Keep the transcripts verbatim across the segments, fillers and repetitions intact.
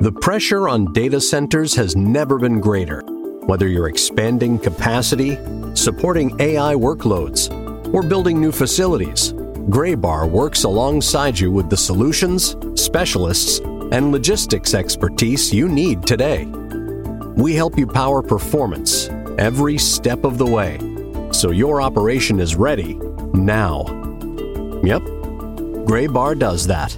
The pressure on data centers has never been greater. Whether you're expanding capacity, supporting A I workloads, or building new facilities, Graybar works alongside you with the solutions, specialists, and logistics expertise you need today. We help you power performance every step of the way, so your operation is ready now. Yep, Graybar does that.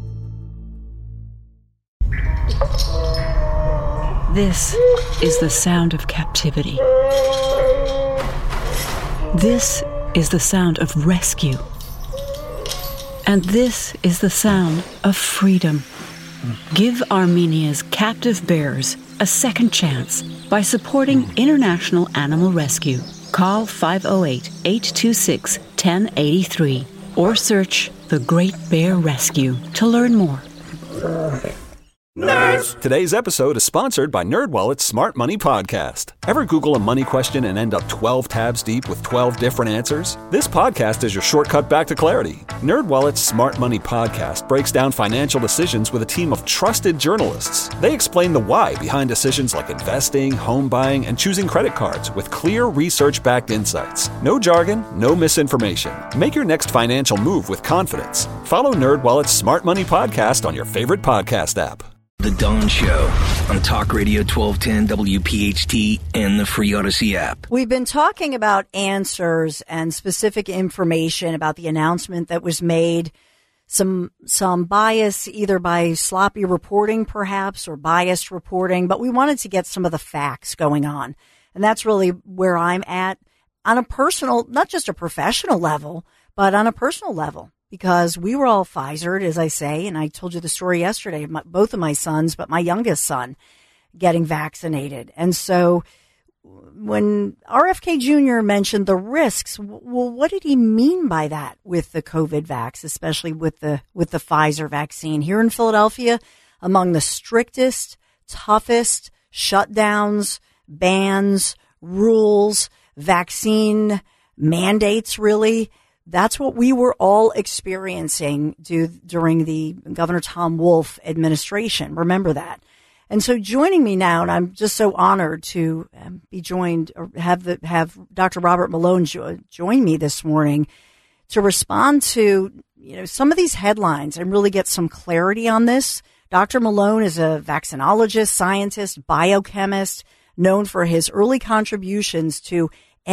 This is the sound of captivity. This is the sound of rescue. And this is the sound of freedom. Give Armenia's captive bears a second chance by supporting International Animal Rescue. Call five oh eight, eight two six, one oh eight three or search The Great Bear Rescue to learn more. Nerds! Today's episode is sponsored by NerdWallet's Smart Money Podcast. Ever Google a money question and end up twelve tabs deep with twelve different answers? This podcast is your shortcut back to clarity. NerdWallet's Smart Money Podcast breaks down financial decisions with a team of trusted journalists. They explain the why behind decisions like investing, home buying, and choosing credit cards with clear research-backed insights. No jargon, no misinformation. Make your next financial move with confidence. Follow NerdWallet's Smart Money Podcast on your favorite podcast app. The Dawn Show on Talk Radio twelve ten W P H T and the free Odyssey app. We've been talking about answers and specific information about the announcement that was made. Some some bias, either by sloppy reporting perhaps or biased reporting, but we wanted to get some of the facts going on. And that's really where I'm at on a personal, not just a professional level, but on a personal level. Because we were all Pfizered, as I say, and I told you the story yesterday of my, both of my sons, but my youngest son getting vaccinated. And so when R F K Junior mentioned the risks, well, what did he mean by that with the COVID vax, especially with the with the Pfizer vaccine? Here in Philadelphia, among the strictest, toughest shutdowns, bans, rules, vaccine mandates, really, that's what we were all experiencing do, during the Governor Tom Wolf administration. Remember that. And so joining me now, and I'm just so honored to um, be joined or have the, have Doctor Robert Malone jo- join me this morning to respond to, you know, some of these headlines and really get some clarity on this. Doctor Malone is a vaccinologist, scientist, biochemist, known for his early contributions to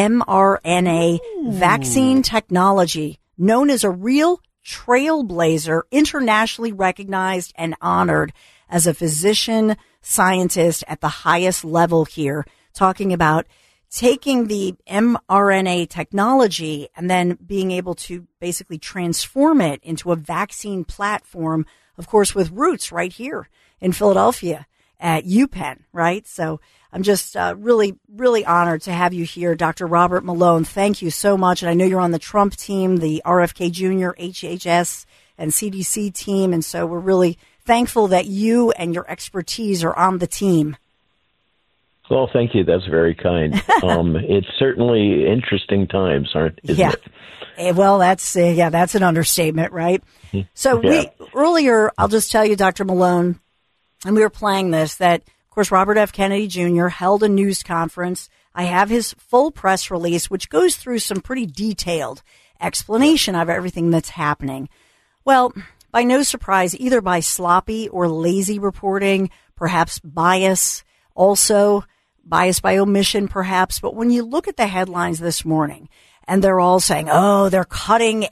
mRNA Ooh. Vaccine technology, known as a real trailblazer, internationally recognized and honored as a physician scientist at the highest level here, talking about taking the mRNA technology and then being able to basically transform it into a vaccine platform, of course, with roots right here in Philadelphia at UPenn, right? So I'm just uh, really, really honored to have you here, Doctor Robert Malone. Thank you so much. And I know you're on the Trump team, the R F K Junior, H H S, and C D C team. And so we're really thankful that you and your expertise are on the team. Well, thank you. That's very kind. um, it's certainly interesting times, aren't isn't yeah. it? Well, that's uh, yeah, that's an understatement, right? So yeah. we earlier, I'll just tell you, Doctor Malone, and we were playing this, that, of course, Robert F. Kennedy Junior held a news conference. I have his full press release, which goes through some pretty detailed explanation of everything that's happening. Well, by no surprise, either by sloppy or lazy reporting, perhaps bias, also bias by omission, perhaps. But when you look at the headlines this morning, and they're all saying, oh, they're cutting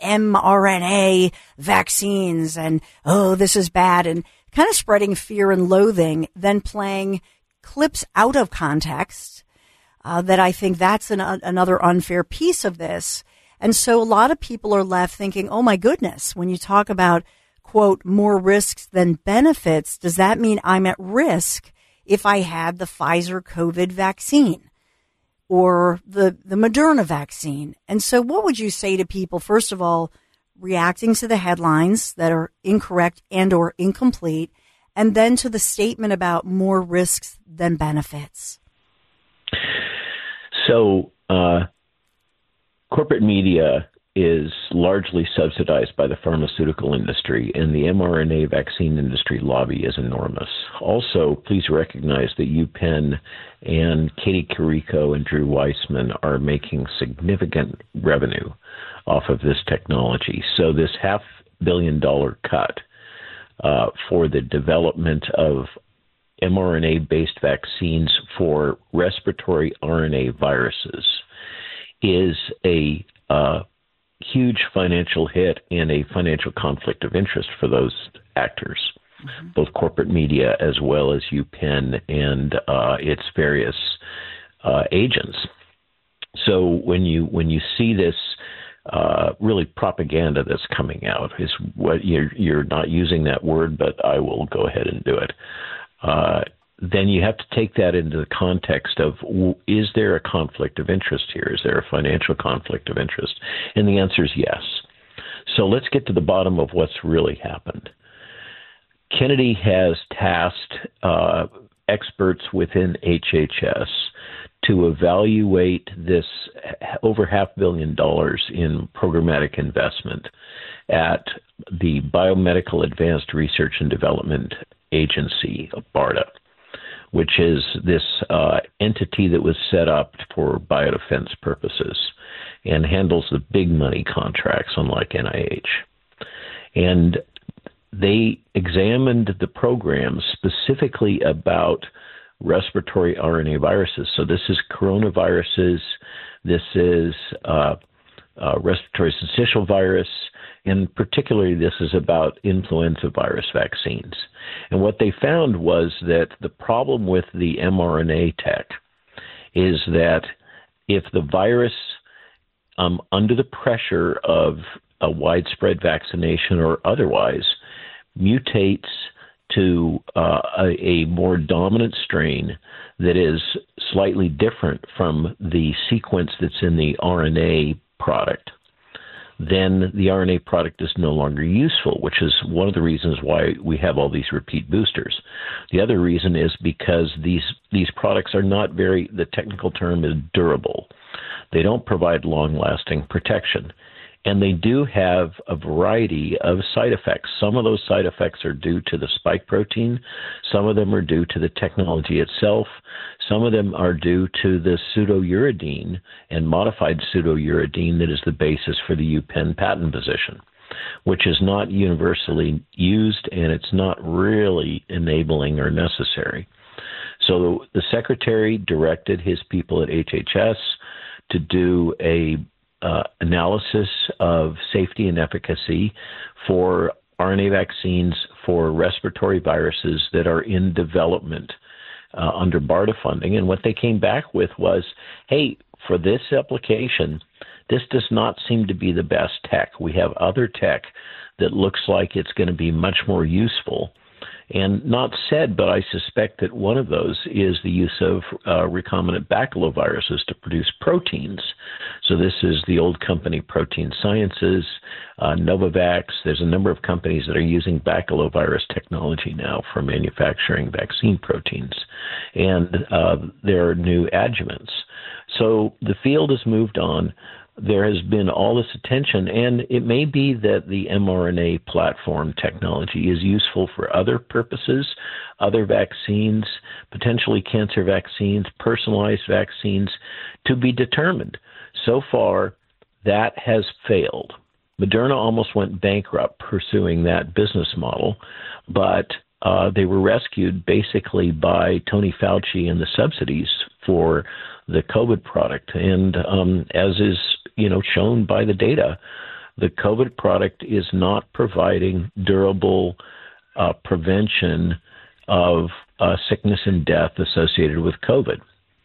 mRNA vaccines, and, oh, this is bad, and kind of spreading fear and loathing, then playing clips out of context, uh, that I think that's an, uh, another unfair piece of this. And so a lot of people are left thinking, oh, my goodness, when you talk about, quote, more risks than benefits, does that mean I'm at risk if I had the Pfizer COVID vaccine or the, the Moderna vaccine? And so what would you say to people, first of all, reacting to the headlines that are incorrect and or incomplete, and then to the statement about more risks than benefits? So uh, corporate media is largely subsidized by the pharmaceutical industry, and the mRNA vaccine industry lobby is enormous. Also, please recognize that UPenn and Katie Carrico and Drew Weissman are making significant revenue off of this technology. So this half billion dollar cut uh, for the development of mRNA-based vaccines for respiratory R N A viruses is a uh, huge financial hit and a financial conflict of interest for those actors, mm-hmm. both corporate media as well as UPenn and uh, its various uh, agents. So when you when you see this uh, really propaganda that's coming out, is what you're you're not using that word, but I will go ahead and do it. Uh, then you have to take that into the context of, is there a conflict of interest here? Is there a financial conflict of interest? And the answer is yes. So let's get to the bottom of what's really happened. Kennedy has tasked uh, experts within H H S to evaluate this over half billion dollars in programmatic investment at the Biomedical Advanced Research and Development Agency, BARDA, which is this uh, entity that was set up for biodefense purposes and handles the big money contracts, unlike N I H. And they examined the program specifically about respiratory R N A viruses. So this is coronaviruses, this is uh, uh, respiratory syncytial virus, and particularly this is about influenza virus vaccines. And what they found was that the problem with the mRNA tech is that if the virus, um, under the pressure of a widespread vaccination or otherwise, mutates to uh, a, a more dominant strain that is slightly different from the sequence that's in the R N A product, then the R N A product is no longer useful, which is one of the reasons why we have all these repeat boosters. The other reason is because these these products are not very, the technical term is durable. They don't provide long-lasting protection. And they do have a variety of side effects. Some of those side effects are due to the spike protein. Some of them are due to the technology itself. Some of them are due to the pseudouridine and modified pseudouridine that is the basis for the UPenn patent position, which is not universally used, and it's not really enabling or necessary. So the secretary directed his people at H H S to do a Uh, analysis of safety and efficacy for R N A vaccines for respiratory viruses that are in development uh, under BARDA funding. And what they came back with was, hey, for this application, this does not seem to be the best tech. We have other tech that looks like it's going to be much more useful. And not said, but I suspect that one of those is the use of uh, recombinant baculoviruses to produce proteins. So this is the old company Protein Sciences, uh, Novavax. There's a number of companies that are using baculovirus technology now for manufacturing vaccine proteins. And uh, there are new adjuvants. So the field has moved on. There has been all this attention, and it may be that the mRNA platform technology is useful for other purposes, other vaccines, potentially cancer vaccines, personalized vaccines, to be determined. So far, that has failed. Moderna almost went bankrupt pursuing that business model, but uh, they were rescued basically by Tony Fauci and the subsidies for the COVID product. And um, as is you know, shown by the data, the COVID product is not providing durable uh, prevention of uh, sickness and death associated with COVID.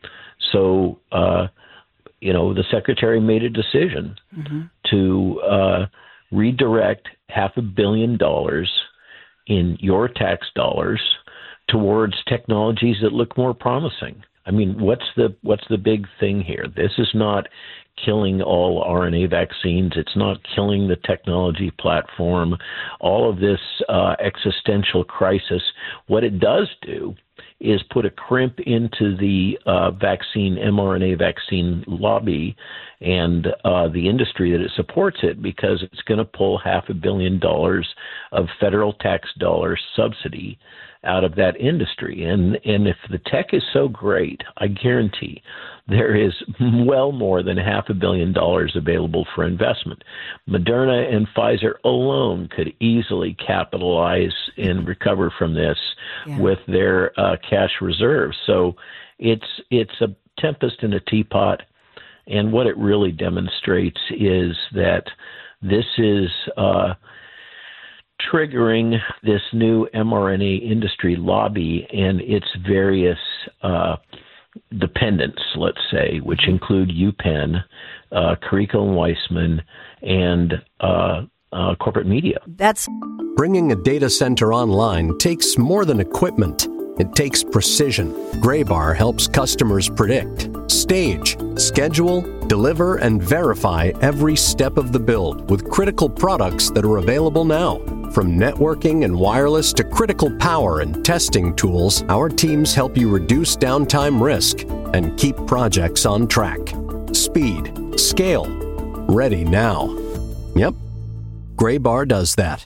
So, uh, you know, the secretary made a decision mm-hmm. to uh, redirect half a billion dollars in your tax dollars towards technologies that look more promising. I mean, what's the what's the big thing here? This is not killing all R N A vaccines. It's not killing the technology platform. All of this uh, existential crisis, what it does do is put a crimp into the uh, vaccine, mRNA vaccine lobby and uh, the industry that it supports it, because it's going to pull half a billion dollars of federal tax dollar subsidy out of that industry. And and if the tech is so great, I guarantee there is well more than half a billion dollars available for investment. Moderna and Pfizer alone could easily capitalize and recover from this yeah. with their uh, cash reserves. So it's it's a tempest in a teapot. And what it really demonstrates is that this is uh, triggering this new mRNA industry lobby and its various uh, dependents, let's say, which include UPenn, uh, Carrico and Weissman, and uh, uh, corporate media. That's Bringing a data center online takes more than equipment. It takes precision. Graybar helps customers predict, stage, schedule, deliver, and verify every step of the build with critical products that are available now. From networking and wireless to critical power and testing tools, our teams help you reduce downtime risk and keep projects on track. Speed, scale, ready now. Yep, Graybar does that.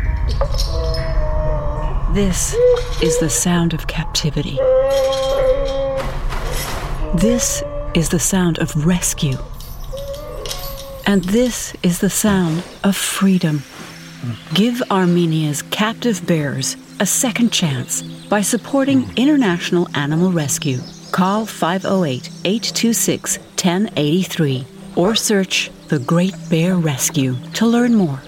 This is the sound of captivity. This is the sound of rescue. And this is the sound of freedom. Give Armenia's captive bears a second chance by supporting International Animal Rescue. Call five oh eight, eight two six, one oh eight three or search The Great Bear Rescue to learn more.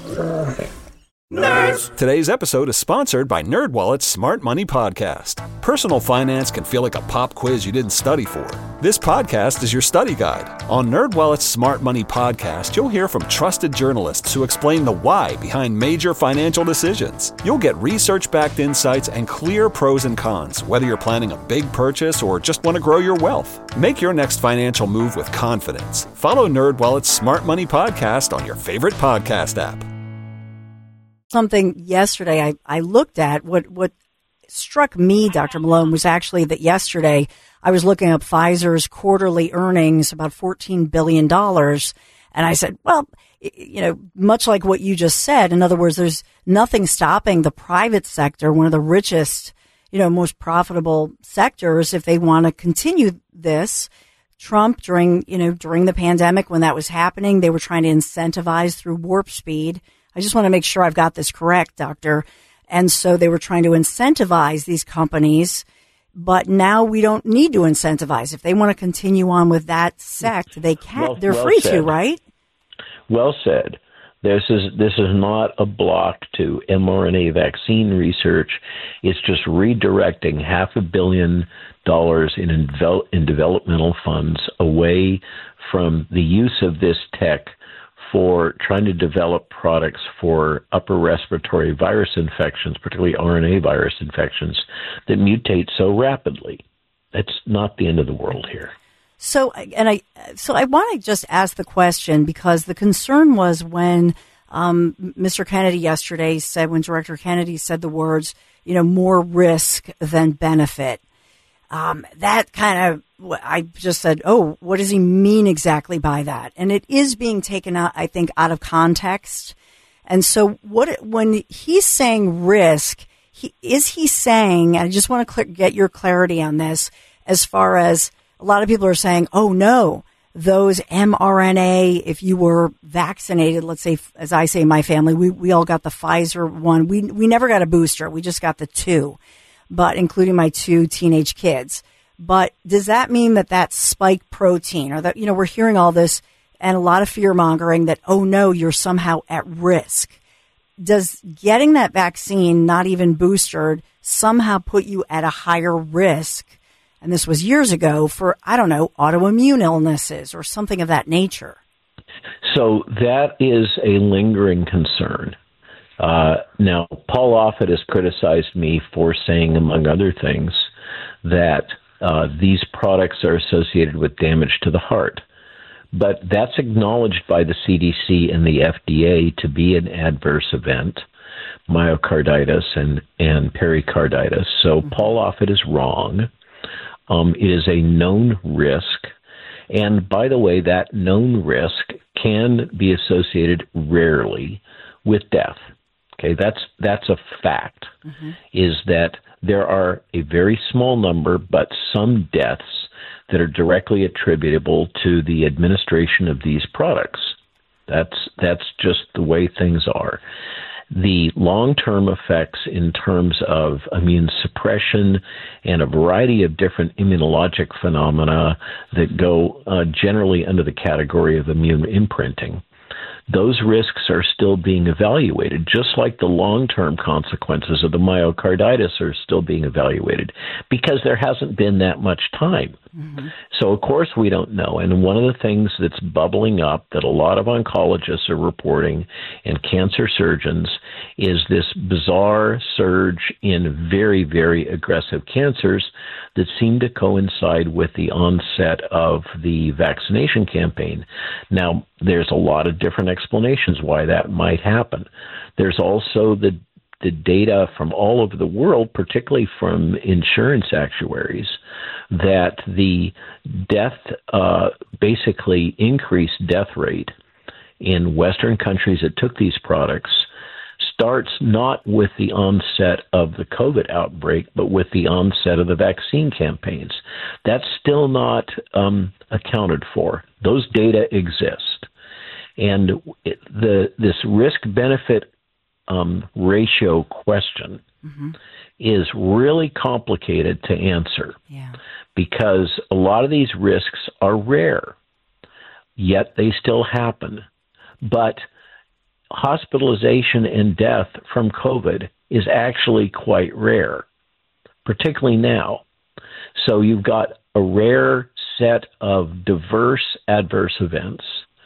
Nerds! Today's episode is sponsored by NerdWallet's Smart Money Podcast. Personal finance can feel like a pop quiz you didn't study for. This podcast is your study guide. On NerdWallet's Smart Money Podcast, you'll hear from trusted journalists who explain the why behind major financial decisions. You'll get research-backed insights and clear pros and cons, whether you're planning a big purchase or just want to grow your wealth. Make your next financial move with confidence. Follow NerdWallet's Smart Money Podcast on your favorite podcast app. Something yesterday I, I looked at, what, what struck me, Doctor Malone, was actually that yesterday I was looking up Pfizer's quarterly earnings, about fourteen billion dollars. And I said, well, you know, much like what you just said, in other words, there's nothing stopping the private sector, one of the richest, you know, most profitable sectors, if they want to continue this. Trump, during, you know, during the pandemic, when that was happening, they were trying to incentivize through warp speed. I just want to make sure I've got this correct, Doctor. And so they were trying to incentivize these companies, but now we don't need to incentivize. If they want to continue on with that sect, they can. Well, They're well free said. to, right? Well said. This is this is not a block to mRNA vaccine research. It's just redirecting half a billion dollars in invel- in developmental funds away from the use of this tech for trying to develop products for upper respiratory virus infections, particularly R N A virus infections, that mutate so rapidly. That's not the end of the world here. So, and I, so I want to just ask the question, because the concern was when um, Mister Kennedy yesterday said, when Director Kennedy said the words, you know, more risk than benefit. Um, that kind of, I just said, oh, what does he mean exactly by that? And it is being taken out, I think, out of context. And so what, when he's saying risk, he, is he saying, and I just want to cl- get your clarity on this, as far as a lot of people are saying, oh no, those mRNA, if you were vaccinated, let's say, as I say, my family, we, we all got the Pfizer one. We, we never got a booster. We just got the two. But including my two teenage kids. But does that mean that that spike protein, or that, you know, we're hearing all this and a lot of fear mongering that, oh no, you're somehow at risk. Does getting that vaccine, not even boosted, somehow put you at a higher risk? And this was years ago for, I don't know, autoimmune illnesses or something of that nature. So that is a lingering concern. Uh, now, Paul Offit has criticized me for saying, among other things, that uh, these products are associated with damage to the heart. But that's acknowledged by the C D C and the F D A to be an adverse event, myocarditis and, and pericarditis. So mm-hmm. Paul Offit is wrong. Um, it is a known risk. And by the way, that known risk can be associated rarely with death. Okay, that's that's a fact, mm-hmm. is that there are a very small number, but some deaths that are directly attributable to the administration of these products. That's that's just the way things are. The long-term effects in terms of immune suppression and a variety of different immunologic phenomena that go uh, generally under the category of immune imprinting, those risks are still being evaluated, just like the long-term consequences of the myocarditis are still being evaluated, because there hasn't been that much time. Mm-hmm. So, of course, we don't know. And one of the things that's bubbling up that a lot of oncologists are reporting and cancer surgeons is this bizarre surge in very, very aggressive cancers that seem to coincide with the onset of the vaccination campaign. Now, there's a lot of different explanations why that might happen. There's also the the data from all over the world, particularly from insurance actuaries, that the death, uh, basically increased death rate in Western countries that took these products starts not with the onset of the COVID outbreak, but with the onset of the vaccine campaigns. That's still not um, accounted for. Those data exist. And the this risk-benefit um, ratio question mm-hmm. is really complicated to answer yeah. because a lot of these risks are rare, yet they still happen. But hospitalization and death from COVID is actually quite rare, particularly now. So you've got a rare set of diverse adverse events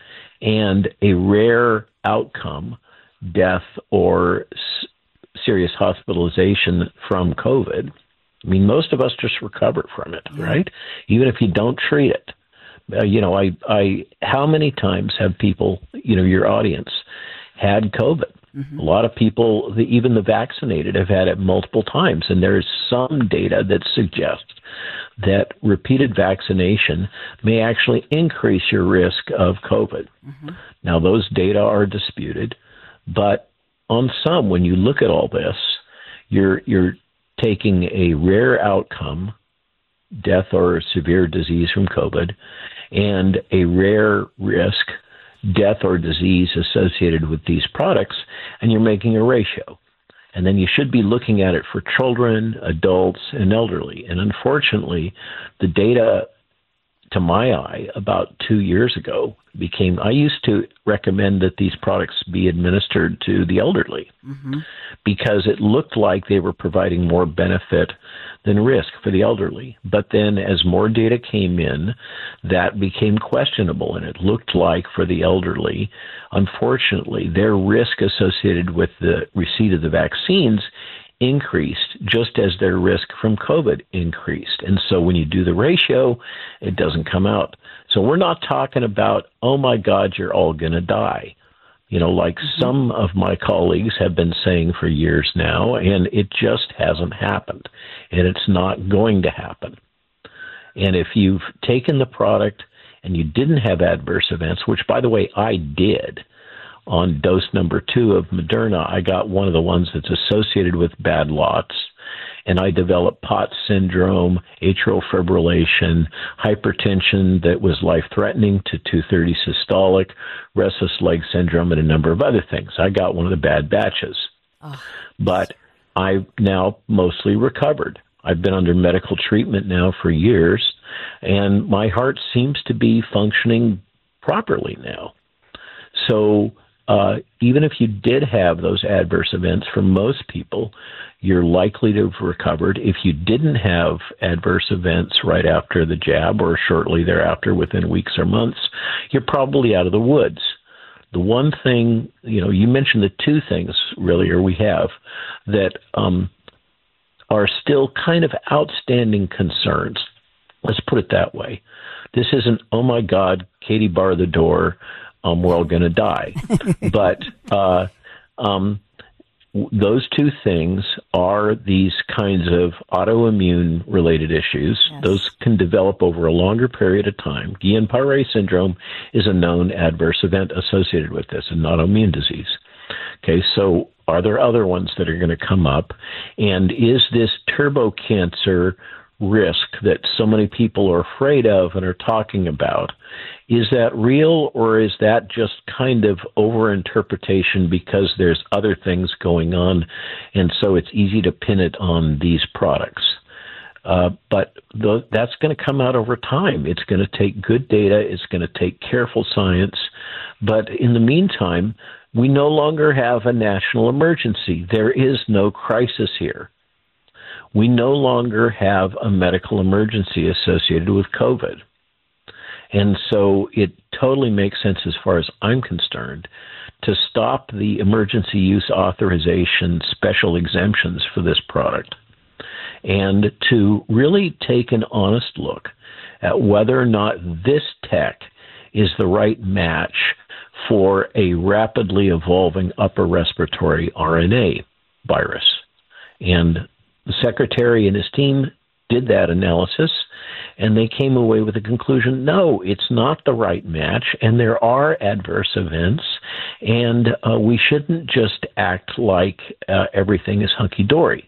and a rare outcome, death or s- serious hospitalization from COVID. I mean, most of us just recover from it, yeah. right? Even if you don't treat it. Uh, you know, I, I, how many times have people, you know, your audience had COVID? Mm-hmm. A lot of people, the, even the vaccinated, have had it multiple times. And there is some data that suggests that repeated vaccination may actually increase your risk of COVID. Mm-hmm. Now, those data are disputed, but on some, when you look at all this, you're you're taking a rare outcome, death or severe disease from COVID, and a rare risk, death or disease associated with these products, and you're making a ratio. And then you should be looking at it for children, adults, and elderly. And unfortunately, the data, to my eye, about two years ago, became, I used to recommend that these products be administered to the elderly mm-hmm. because it looked like they were providing more benefit than risk for the elderly. But then as more data came in, that became questionable, and it looked like for the elderly, unfortunately, their risk associated with the receipt of the vaccines increased just as their risk from COVID increased. And so when you do the ratio, it doesn't come out. So we're not talking about, oh my God, you're all going to die. You know, like mm-hmm. some of my colleagues have been saying for years now, and it just hasn't happened, and it's not going to happen. And if you've taken the product and you didn't have adverse events, which, by the way, I did, on dose number two of Moderna, I got one of the ones that's associated with bad lots, and I developed POTS syndrome, atrial fibrillation, hypertension that was life-threatening to two thirty systolic, restless leg syndrome, and a number of other things. I got one of the bad batches. Oh. But I've now mostly recovered. I've been under medical treatment now for years, and my heart seems to be functioning properly now. So uh, even if you did have those adverse events, for most people, you're likely to have recovered. If you didn't have adverse events right after the jab or shortly thereafter, within weeks or months, you're probably out of the woods. The one thing, you know, you mentioned the two things, really, or we have, that um, are still kind of outstanding concerns. Let's put it that way. This isn't, oh my God, Katie, bar the door, um, we're all going to die. But uh, um, w- those two things are these kinds of autoimmune-related issues. Yes. Those can develop over a longer period of time. Guillain-Barré syndrome is a known adverse event associated with this, an autoimmune disease. Okay, so are there other ones that are going to come up? And is this turbo cancer risk that so many people are afraid of and are talking about, is that real, or is that just kind of overinterpretation because there's other things going on, and so it's easy to pin it on these products? Uh, but th- that's going to come out over time. It's going to take good data. It's going to take careful science. But in the meantime, we no longer have a national emergency. There is no crisis here. We no longer have a medical emergency associated with COVID. And so it totally makes sense, as far as I'm concerned, to stop the emergency use authorization special exemptions for this product and to really take an honest look at whether or not this tech is the right match for a rapidly evolving upper respiratory R N A virus. And the secretary and his team did that analysis, and they came away with the conclusion, no, it's not the right match, and there are adverse events, and uh, we shouldn't just act like uh, everything is hunky-dory.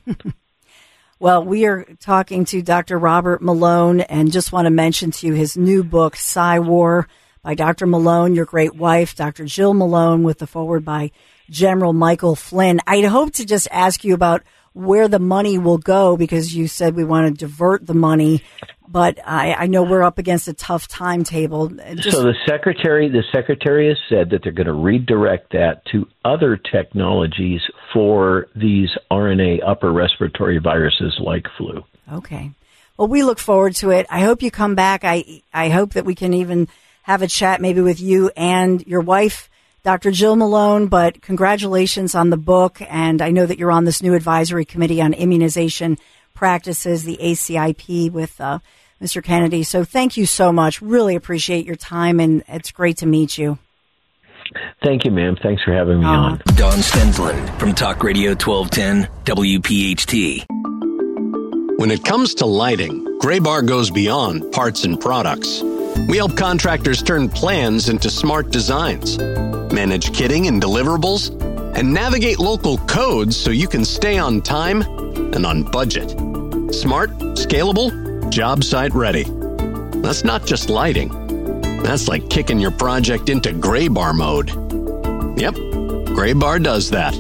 Well, we are talking to Doctor Robert Malone, and just want to mention to you his new book, Psy-War, by Doctor Malone, your great wife, Doctor Jill Malone, with the foreword by General Michael Flynn. I'd hope to just ask you about where the money will go, because you said we want to divert the money, but I, I know we're up against a tough timetable. Just... So the secretary, the secretary has said that they're going to redirect that to other technologies for these R N A upper respiratory viruses like flu. Okay. Well, we look forward to it. I hope you come back. I I hope that we can even have a chat maybe with you and your wife, Doctor Jill Malone, but congratulations on the book. And I know that you're on this new advisory committee on immunization practices, the A C I P, with uh, Mister Kennedy. So thank you so much. Really appreciate your time, and it's great to meet you. Thank you, ma'am. Thanks for having me uh, on. Don Stensland from Talk Radio twelve ten W P H T. When it comes to lighting, Graybar goes beyond parts and products. We help contractors turn plans into smart designs, manage kitting and deliverables, and navigate local codes so you can stay on time and on budget. Smart, scalable, job site ready. That's not just lighting. That's like kicking your project into Graybar mode. Yep, Graybar does that.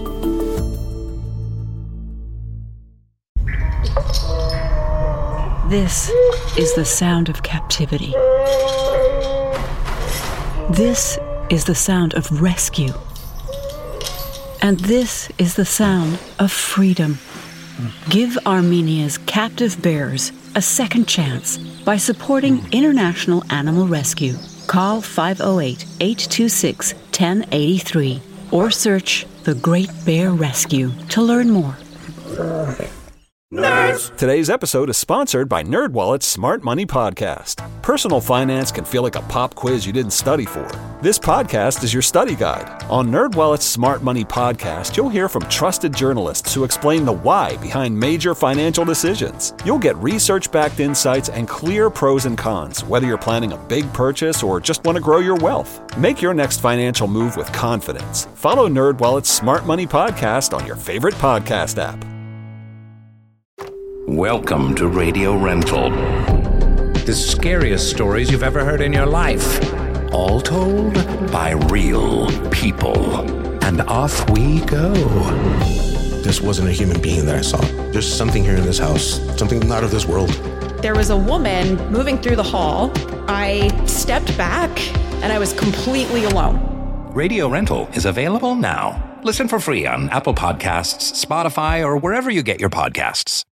This is the sound of captivity. This is the sound of rescue. And this is the sound of freedom. Give Armenia's captive bears a second chance by supporting International Animal Rescue. Call five oh eight, eight two six, one oh eight three or search The Great Bear Rescue to learn more. Nerds! Today's episode is sponsored by NerdWallet's Smart Money Podcast. Personal finance can feel like a pop quiz you didn't study for. This podcast is your study guide. On NerdWallet's Smart Money Podcast, you'll hear from trusted journalists who explain the why behind major financial decisions. You'll get research-backed insights and clear pros and cons, whether you're planning a big purchase or just want to grow your wealth. Make your next financial move with confidence. Follow NerdWallet's Smart Money Podcast on your favorite podcast app. Welcome to Radio Rental. The scariest stories you've ever heard in your life. All told by real people. And off we go. This wasn't a human being that I saw. There's something here in this house. Something not of this world. There was a woman moving through the hall. I stepped back and I was completely alone. Radio Rental is available now. Listen for free on Apple Podcasts, Spotify, or wherever you get your podcasts.